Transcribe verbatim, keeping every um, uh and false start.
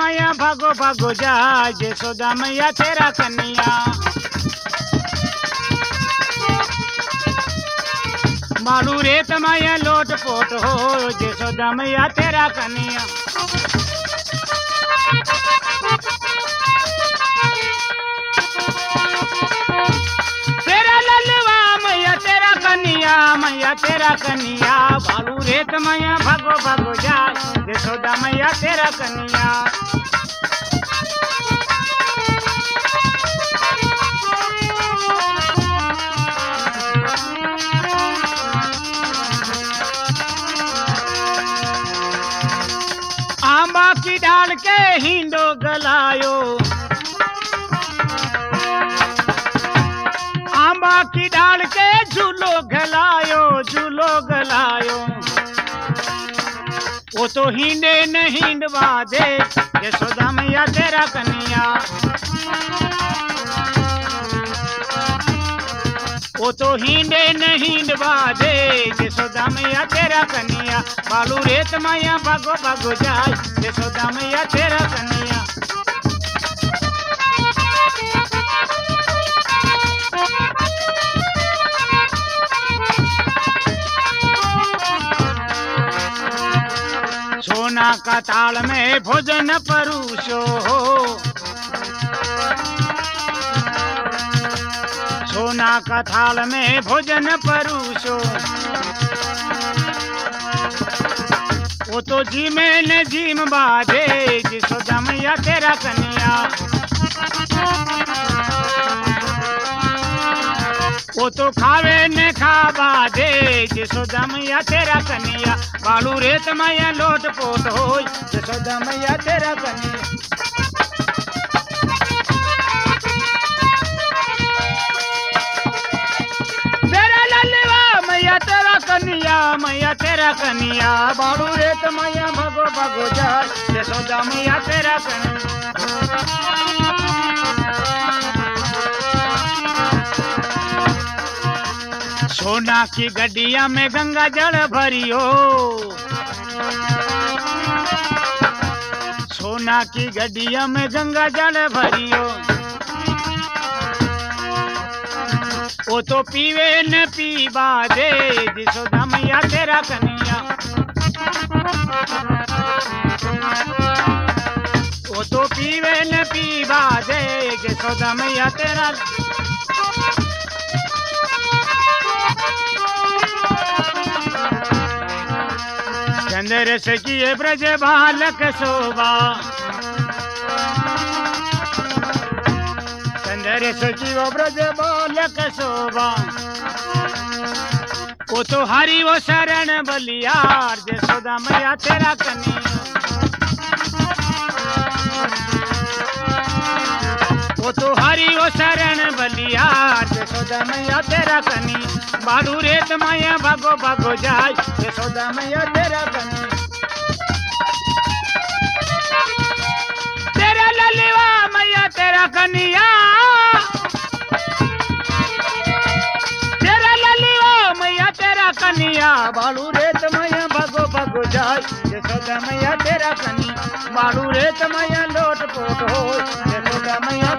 माया भागो भागो जाए यशोदा मैया तेरा कन्या। बालू रेत माया लोट पोट हो यशोदा मैया तेरा कन्या। तेरा ललवा मैया तेरा कन्या मैया तेरा कन्या। बालू रेत मैया भागो भागो जाए यशोदा मैया तेरा कन्या। आंबा की डाल के हिंडो गलायो, आंबा की डाल के झूलो गलायो झूलो गलायो। वो तो हिंडे न हिंडवा दे यशोदा मैया तेरा कन्या। वो तो हिंडे न हिंडवा दे यशोदा मैया तेरा कन्या। बालू रेत मैया भागो भागो जाए यशोदा मैया तेरा कन्या। सोना का ताल में भोजन परोसो हो, सोना का थाल में भोजन परोसो। वो तो जी में न जीम बाधे यशोदा मैया तेरा कन्या। वो तो खावे न खावा दे यशोदा मैया तेरा कन्या। बालू रेत मैया लोट पोट हो यशोदा मैया तेरा कन्या। तेरा ललवा मैया तेरा कन्या मैया तेरा कन्या। बालू रेत मैया भागो भागो जाए यशोदा मैया तेरा कन्या। सोना की गड्डिया में गंगा जल भरियो, सोना की गड्डिया में गंगा जल भरियो। वो तो पीवे न पीवा दे यशोदा मैया तेरा कन्या। वो तो पीवे न पीवा दे यशोदा मैया तेरा। चंद्र से किए ब्रज बालक शोभा, चंद्र से किए ब्रज बालक शोभा। वो तो हरि वो शरण बलियार यशोदा मैया तेरा कन्या। वो तो हरि वो शरण बलियार यशोदा मैया तेरा कन्या। बालू रेत मैया भागो भागो जाए यशोदा मैया तेरा कन्या। तेरा ललवा मैया तेरा कन्या, तेरा ललवा मैया तेरा कन्या। बालू रेत मैया भागो भागो जाए यशोदा मैया तेरा कन्या। बालू रेत मैया लोट पोट हो यशोदा मैया